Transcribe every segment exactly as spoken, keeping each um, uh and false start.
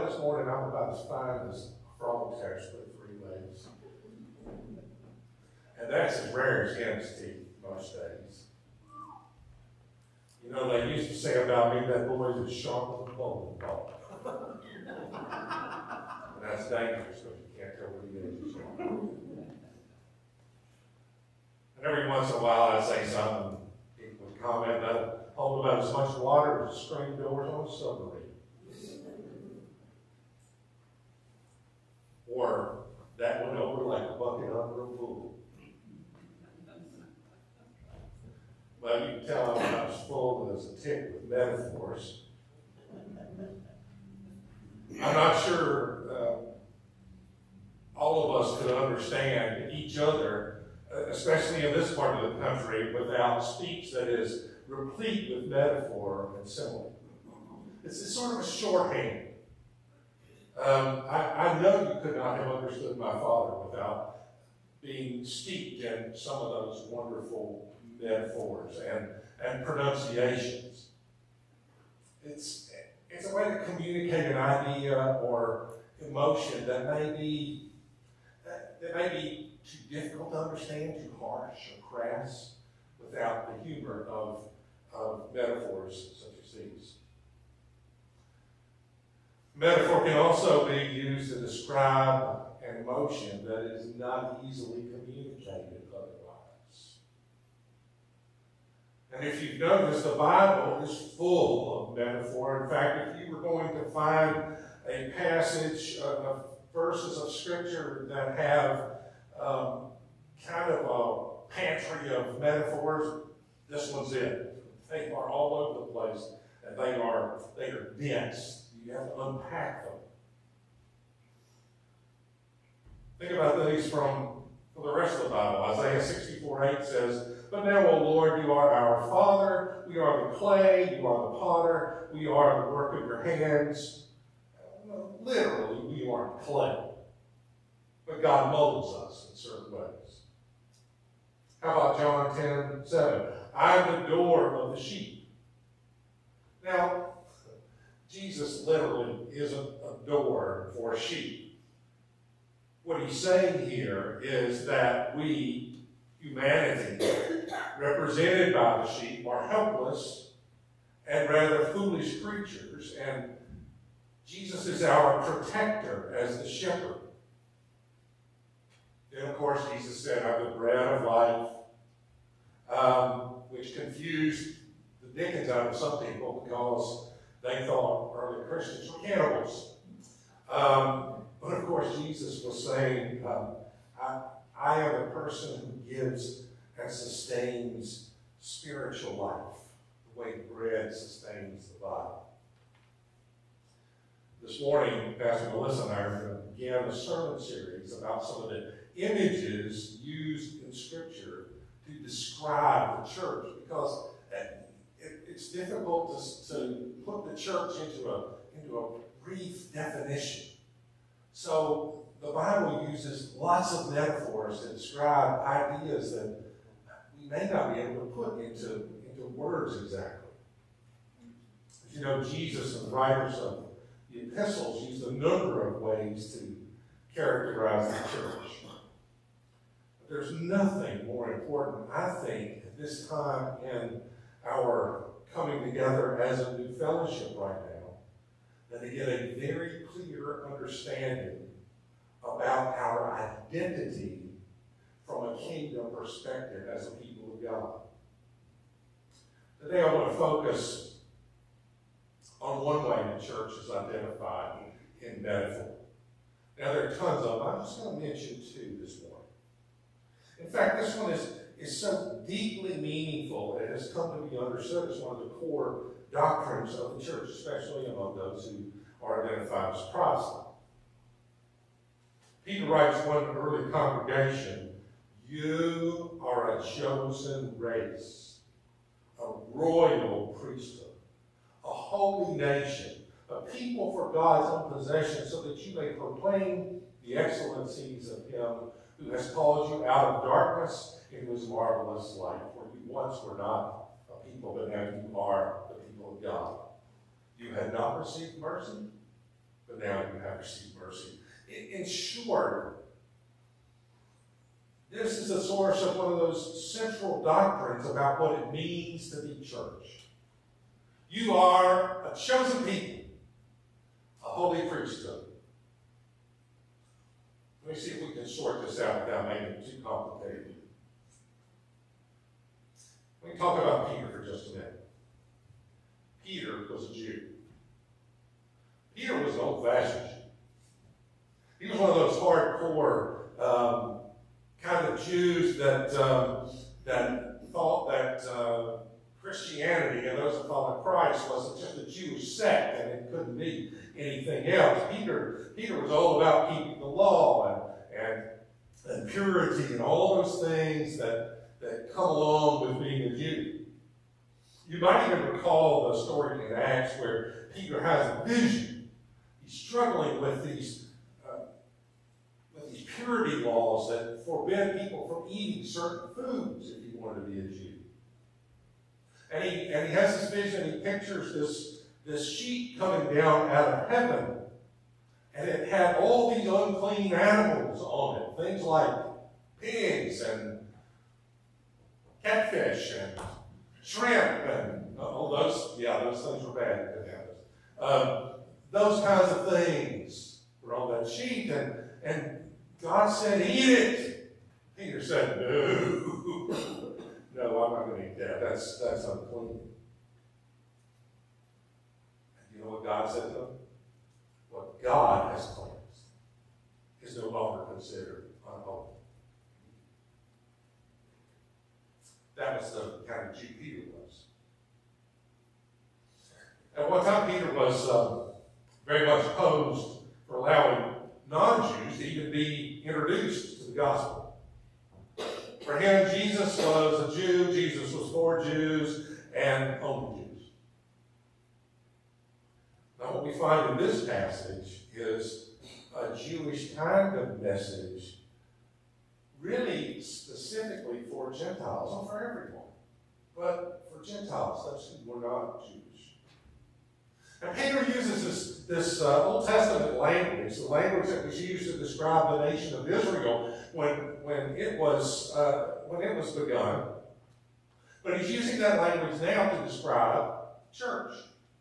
well, this morning I'm about as fine as a frog text with three legs. And that's as rare as hen's teeth most days. You know, they used to say about me that boy's as sharp as a bowling ball. And that's dangerous because you can't tell what he is. And every once in a while I say something, people would comment that I hold about as much water as screen doors on a submarine. Or that went over like a bucket under a pool. Well, you can tell I'm not as full as a tick with metaphors. I'm not sure uh, all of us could understand each other, especially in this part of the country, without speech that is replete with metaphor and simile. It's, it's sort of a shorthand. Um, I, I know you could not have understood my father without being steeped in some of those wonderful metaphors and, and pronunciations. It's, it's a way to communicate an idea or emotion that may be, that, that may be too difficult to understand, too harsh or crass, without the humor of, of metaphors such as these. Metaphor can also be used to describe an emotion that is not easily communicated otherwise. And if you've noticed, the Bible is full of metaphor. In fact, if you were going to find a passage of verses of Scripture that have um, kind of a pantry of metaphors, this one's it. They are all over the place, and they are, they are dense. You have to unpack them. Think about these from, from the rest of the Bible. Isaiah sixty-four eight says, "But now, O Lord, you are our Father. We are the clay. You are the potter. We are the work of your hands." Literally, we are clay. But God molds us in certain ways. How about John ten seven? "I am the door of the sheep." Now, Jesus literally isn't a door for sheep. What he's saying here is that we, humanity, represented by the sheep, are helpless and rather foolish creatures, and Jesus is our protector as the shepherd. Then, of course, Jesus said, "I'm the bread of life," um, which confused the dickens out of some people because they thought early Christians were cannibals. Um, but of course, Jesus was saying, um, I, I am the person who gives and sustains spiritual life, the way bread sustains the body. This morning, Pastor Melissa and I are going to begin a sermon series about some of the images used in Scripture to describe the church, because it's difficult to, to put the church into a, into a brief definition. So the Bible uses lots of metaphors to describe ideas that we may not be able to put into, into words exactly. As you know, Jesus and the writers of the epistles used a number of ways to characterize the church. But there's nothing more important, I think, at this time in our coming together as a new fellowship right now, than to get a very clear understanding about our identity from a kingdom perspective as a people of God. Today I want to focus on one way the church is identified in metaphor. Now there are tons of them. I'm just going to mention two this morning. In fact, this one is is so deeply meaningful, it has come to be understood as one of the core doctrines of the church, especially among those who are identified as Protestant. Peter writes to one early congregation, "You are a chosen race, a royal priesthood, a holy nation, a people for God's own possession, so that you may proclaim the excellencies of him who has called you out of darkness into his marvelous light. For you once were not a people, but now you are the people of God. You had not received mercy, but now you have received mercy. In, in short, this is the source of one of those central doctrines about what it means to be church. You are a chosen people, a holy priesthood. Let me see if we can sort this out without making it too complicated. Let me talk about Peter for just a minute. Peter was a Jew. Peter was an old-fashioned Jew. He was one of those hardcore um, kind of Jews that um, that thought that uh, Christianity and those that followed Christ wasn't just a Jewish sect and it couldn't be anything else. Peter, Peter was all about keeping the law and, and, and purity and all those things that, that come along with being a Jew. You might even recall the story in Acts where Peter has a vision. He's struggling with these, uh, with these purity laws that forbid people from eating certain foods if you wanted to be a Jew. And he, and he has this vision, he pictures this, this sheet coming down out of heaven. And it had all these unclean animals on it, things like pigs and catfish and shrimp and all those, yeah, those things were bad. Um, those kinds of things were on that sheet. And, and God said, eat it. Peter said, no. No, I'm not going to eat that. That's, that's unclean. And you know what God said to him? What God has cleansed is no longer considered unholy. That was the kind of Jew Peter was. At one time, Peter was um, very much opposed for allowing non-Jews to even be introduced to the gospel. For him, Jesus was a Jew, Jesus was for Jews, and only Jews. Now, what we find in this passage is a Jewish kind of message, really specifically for Gentiles, not for everyone, but for Gentiles, those who were not Jewish. And Peter uses this, this uh, Old Testament language, the language that was used to describe the nation of Israel when, when, it was, uh, when it was begun. But he's using that language now to describe church,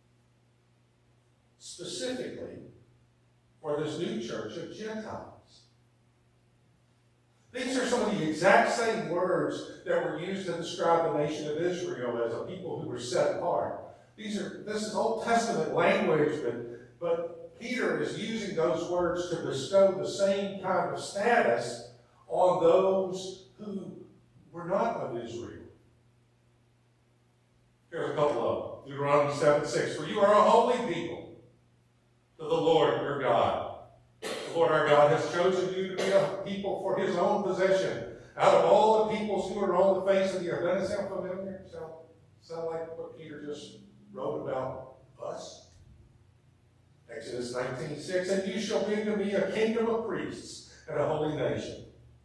specifically for this new church of Gentiles. These are some of the exact same words that were used to describe the nation of Israel as a people who were set apart. These are, this is Old Testament language, but, but Peter is using those words to bestow the same kind of status on those who were not of Israel. Here's a couple of them. Deuteronomy seven six. For you are a holy people to the Lord your God. The Lord our God has chosen you to be a people for his own possession. Out of all the peoples who are on the face of the earth. Doesn't that sound familiar? Sound, sound like what Peter just wrote about us? Exodus nineteen six. And you shall be to me a kingdom of priests and a holy nation.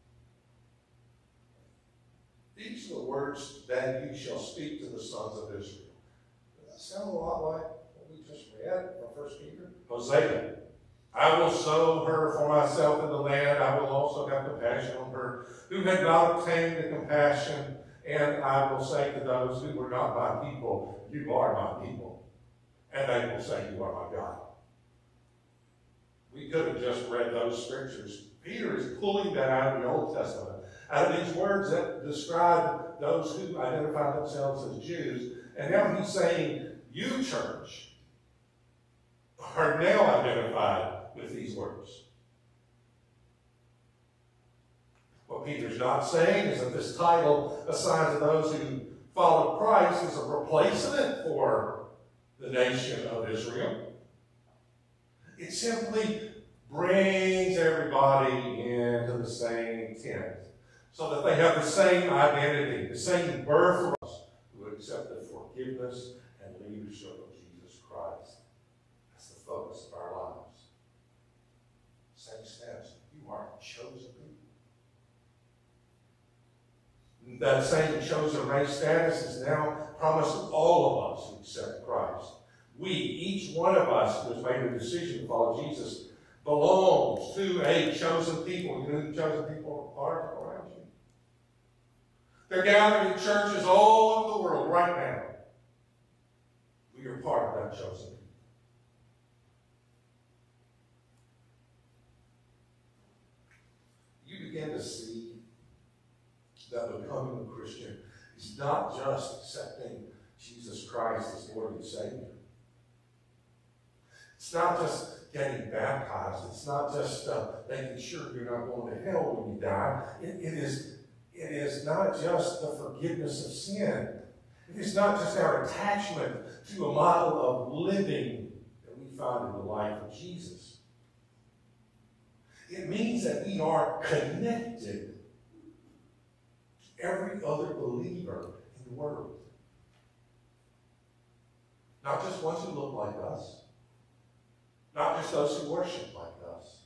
These are the words that you shall speak to the sons of Israel. Does that sound a lot like what we just read from First Peter? Hosea. I will sow her for myself in the land. I will also have compassion on her who had not obtained the compassion. And I will say to those who were not my people, you are my people. And they will say, you are my God. We could have just read those scriptures. Peter is pulling that out of the Old Testament, out of these words that describe those who identify themselves as Jews. And now he's saying, you, church, are now identified with these words. What Peter's not saying is that this title assigned to those who follow Christ is a replacement for the nation of Israel. It simply brings everybody into the same tent so that they have the same identity, the same birthright, who accept the forgiveness and leadership of Jesus Christ. That's the focus of our lives. Same steps. You are chosen people. That same chosen race status is now promised to all of us who accept Christ. We, each one of us who has made a decision to follow Jesus, belongs to a chosen people. You know who the chosen people are around you? They're gathered in churches all over the world right now. We are part of that chosen people. You begin to see that becoming a Christian is not just accepting Jesus Christ as Lord and Savior. It's not just getting baptized. It's not just uh, making sure you're not going to hell when you die. It, it, is, it is not just the forgiveness of sin. It is not just our attachment to a model of living that we find in the life of Jesus. It means that we are connected to every other believer in the world. Not just ones who look like us. Not just those who worship like us.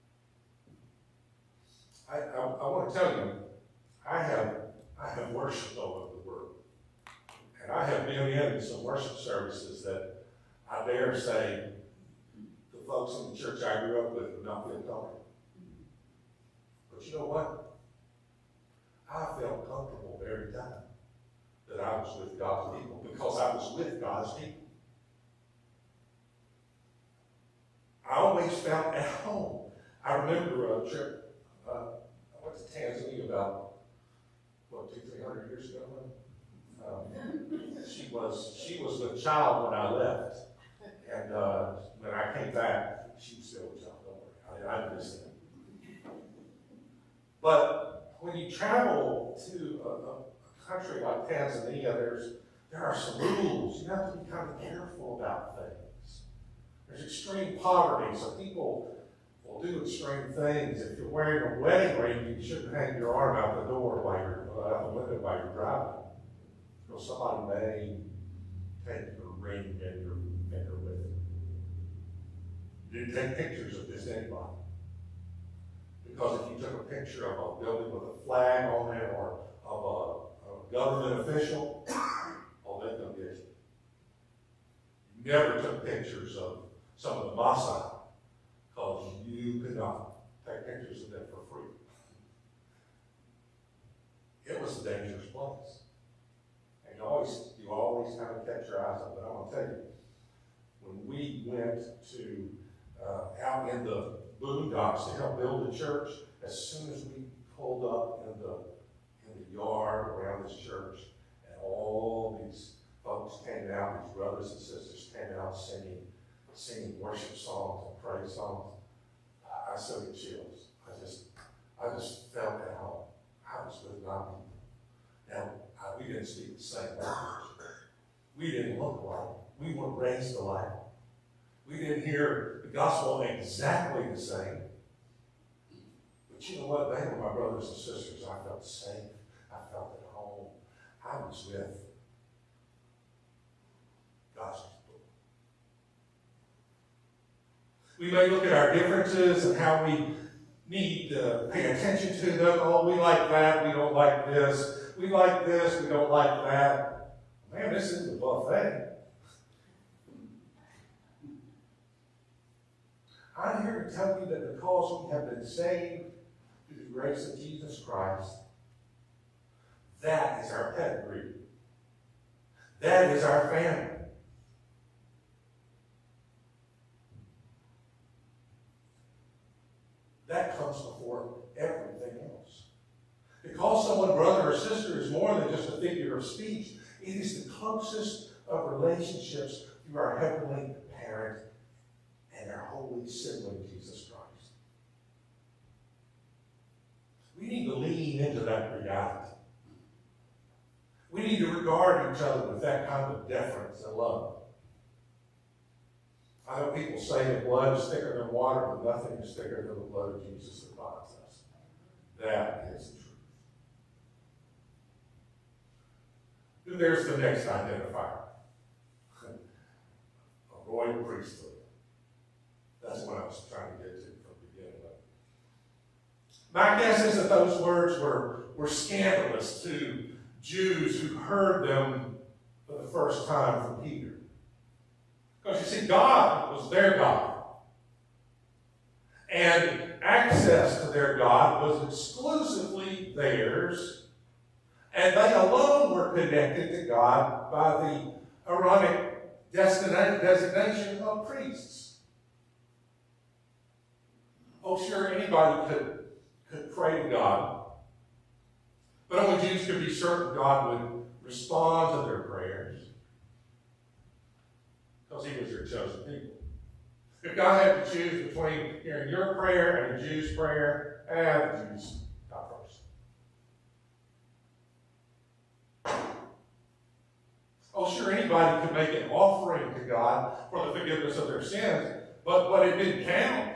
I, I, I want to tell you, I have, I have worshiped all over the world. And I have been in some worship services that I dare say the folks in the church I grew up with would not feel comfortable. But you know what? I felt comfortable every time that I was with God's people because I was with God's people. I always felt at home. I remember a trip, uh, I went to Tanzania about, what, two, three hundred years ago? Um, she was she was a child when I left. And uh, when I came back, she was still a child, don't worry. I, I missed it. But when you travel to a, a country like Tanzania, there's there are some rules. You have to be kind of careful about things. There's extreme poverty, so people will do extreme things. If you're wearing a wedding ring, you shouldn't hang your arm out the door while you're uh, out the window while you're driving. Because somebody may take your ring and your finger with it. You didn't take pictures of just anybody. Because if you took a picture of a building with a flag on it or of a, a government official, oh, they're going to get you. You never took pictures of some of the Maasai, because you could not take pictures of them for free. It was a dangerous place. And you always, you always kind of catch your eyes on it. But I'm going to tell you, when we went to uh, out in the boondocks to help build the church, as soon as we pulled up in the, in the yard around this church, and all these folks came out, these brothers and sisters came out singing, singing worship songs and praise songs, I still get chills. I just, I just felt at home. I was with my people. Now, I, we didn't speak the same language. We didn't look alike. We weren't raised alike. We didn't hear the gospel exactly the same. But you know what? They were my brothers and sisters. I felt safe. I felt at home. I was with God's people. We may look at our differences and how we need to pay attention to them. Oh, we like that. We don't like this. We like this. We don't like that. Man, this isn't a buffet. I'm here to tell you that because we have been saved through the grace of Jesus Christ, that is our pedigree. That is our family. That comes before everything else. To call someone brother or sister is more than just a figure of speech. It is the closest of relationships through our heavenly parent and our holy sibling, Jesus Christ. We need to lean into that reality. We need to regard each other with that kind of deference and love. I know people say that blood is thicker than water, but nothing is thicker than the blood of Jesus that binds us. That is the truth. Then there's the next identifier. A royal priesthood. That's what I was trying to get to from the beginning. My guess is that those words were, were scandalous to Jews who heard them for the first time from Peter. Because you see, God was their God. And access to their God was exclusively theirs. And they alone were connected to God by the Aaronic designation of priests. Oh, sure, anybody could, could pray to God. But only Jews could be certain God would respond to their prayers. Because he was their chosen people. If God had to choose between hearing your prayer and a Jew's prayer, and the Jews got first. Oh, sure, anybody could make an offering to God for the forgiveness of their sins, but, but it didn't count.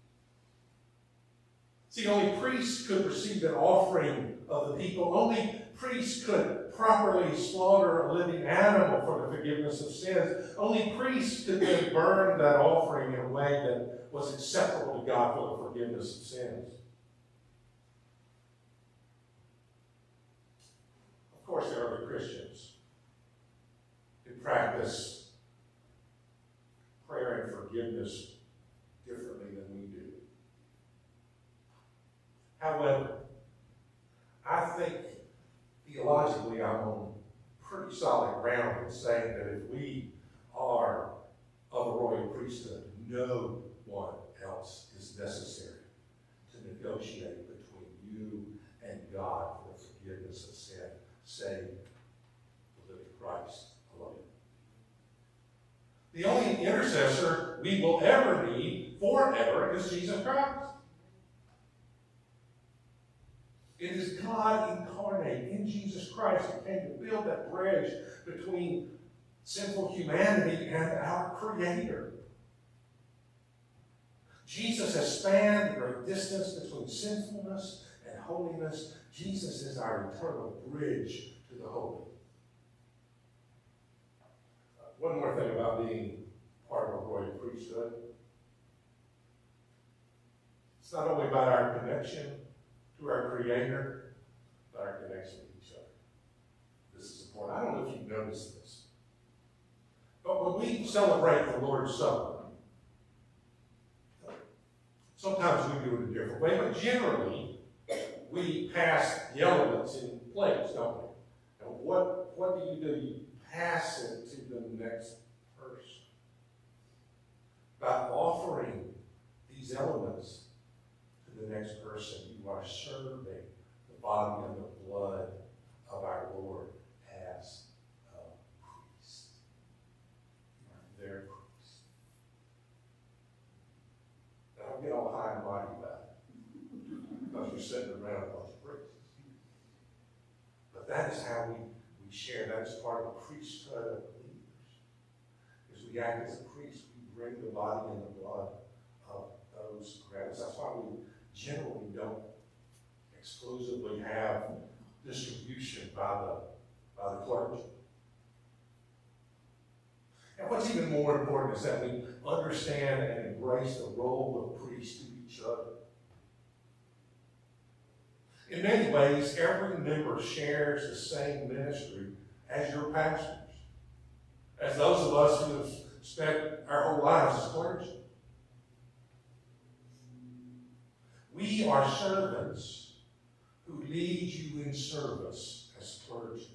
See, only priests could receive an offering of the people. Only priests could properly slaughter a living animal for the forgiveness of sins. Only priests could then burn that offering in a way that was acceptable to God for the forgiveness of sins. Of course, there are other Christians who practice prayer and forgiveness differently than we do. However, I think theologically I'm on pretty solid ground in saying that if we are of a royal priesthood, no one else is necessary to negotiate between you and God for the forgiveness of sin, save the living Christ alone. The only intercessor we will ever need forever is Jesus Christ. It is God incarnate in Jesus Christ who came to build that bridge between sinful humanity and our Creator. Jesus has spanned the great distance between sinfulness and holiness. Jesus is our eternal bridge to the holy. Uh, one more thing about being part of a royal priesthood. It's not only about our connection to our Creator, but our connection to each other. This is important. I don't know if you've noticed this, but when we celebrate the Lord's Supper, sometimes we do it a different way, but generally we pass the elements in plates, don't we? And what, what do you do? You pass it to the next person. By offering these elements to the next person, you are serving the body and the blood of our Lord as a priest. You are their priest. Now, don't get all high and mighty about it, because you're sitting around a bunch of priests. But that is how we, we share. That is part of the priesthood of believers. As we act as a priest, we bring the body and the blood of those around us. That's why we generally don't exclusively have distribution by the, by the clergy. And what's even more important is that we understand and embrace the role of priests to each other. In many ways, every member shares the same ministry as your pastors, as those of us who have spent our whole lives as clergy. We are servants who lead you in service as clergy.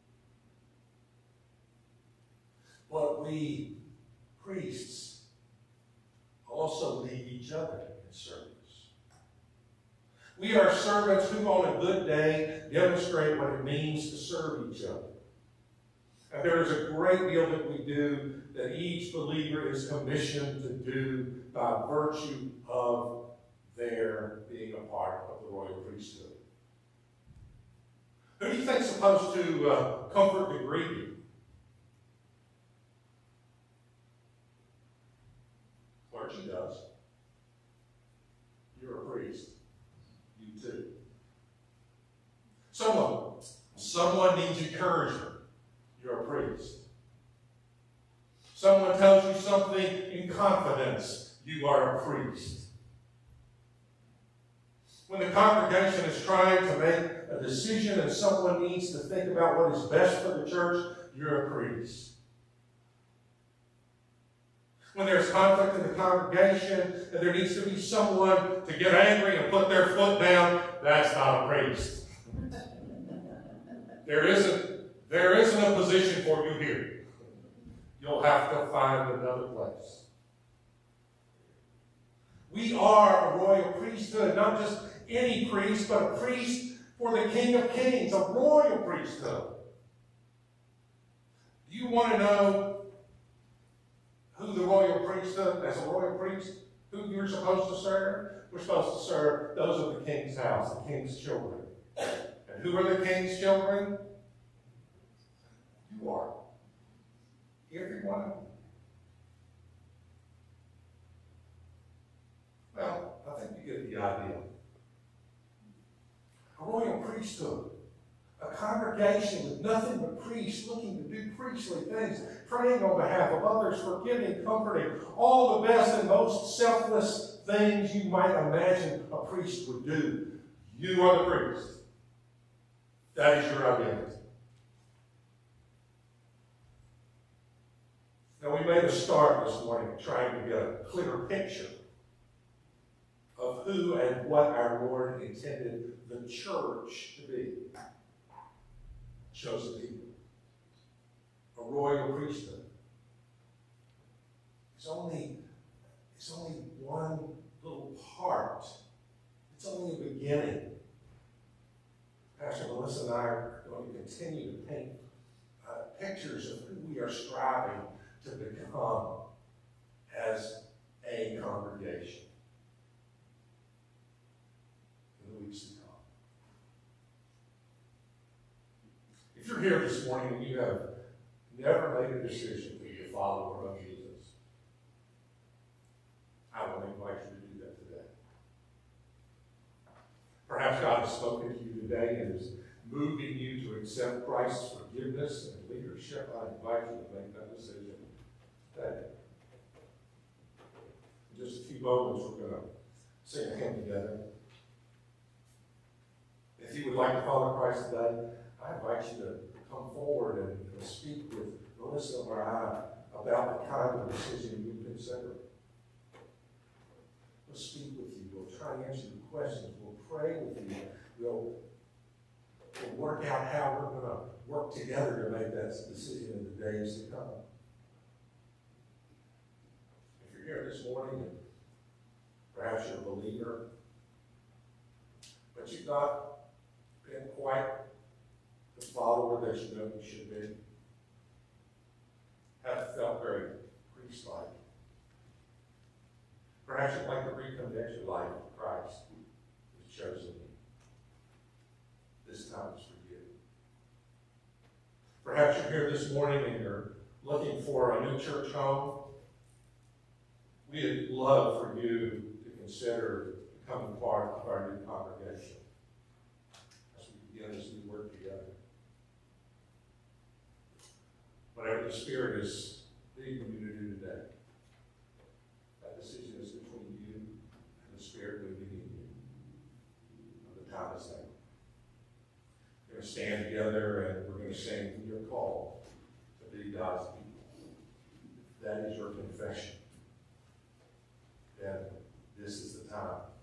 But we, priests, also lead each other in service. We are servants who on a good day demonstrate what it means to serve each other. And there is a great deal that we do that each believer is commissioned to do by virtue of their being a part of the royal priesthood. Who do you think is supposed to uh, comfort and greet you? Clergy does. You're a priest. You too. Someone, someone needs encouragement. You're a priest. Someone tells you something in confidence. You are a priest. When the congregation is trying to make a decision and someone needs to think about what is best for the church, you're a priest. When there's conflict in the congregation and there needs to be someone to get angry and put their foot down, that's not a priest. There isn't, there isn't a position for you here. You'll have to find another place. We are a royal priesthood, not just any priest, but a priest for the King of Kings, a royal priesthood. Do you want to know who the royal priesthood, as a royal priest, who you're supposed to serve? We're supposed to serve those of the king's house, the king's children. And who are the king's children? You are. Every one of them. Well, I think you get the idea. A royal priesthood. A congregation with nothing but priests looking to do priestly things, praying on behalf of others, forgiving, comforting, all the best and most selfless things you might imagine a priest would do. You are the priest. That is your identity. Now, we made a start this morning trying to get a clearer picture of who and what our Lord intended the church to be. Chosen people. A royal priesthood. It's only, it's only one little part. It's only a beginning. Pastor Melissa and I are going to continue to paint uh, pictures of who we are striving to become as a congregation in the weeks to come. If you're here this morning and you have never made a decision to be a follower of Jesus, I want to invite you to do that today. Perhaps God has spoken to you today and is moving you to accept Christ's forgiveness and leadership. I invite you to make that decision today. In just a few moments, we're going to sing a hymn together. If you would like to follow Christ today, I invite you to come forward and, and speak with Melissa or I about the kind of decision you consider. We'll speak with you. We'll try and answer your questions. We'll pray with you. We'll, we'll work out how we're going to work together to make that decision in the days to come. If you're here this morning and perhaps you're a believer, but you've not been quite the follower that you know you should be, haven't felt very priest-like. Perhaps you'd like to reconnect your life with Christ, who's chosen you. This time is for you. Perhaps you're here this morning and you're looking for a new church home. We'd love for you to consider becoming part of our new congregation as we begin this new work together. Whatever the Spirit is leading you to do today, that decision is between you and the Spirit moving in you. The time is now. We're going to stand together and we're going to sing your call to be God's people. That is your confession. Then this is the time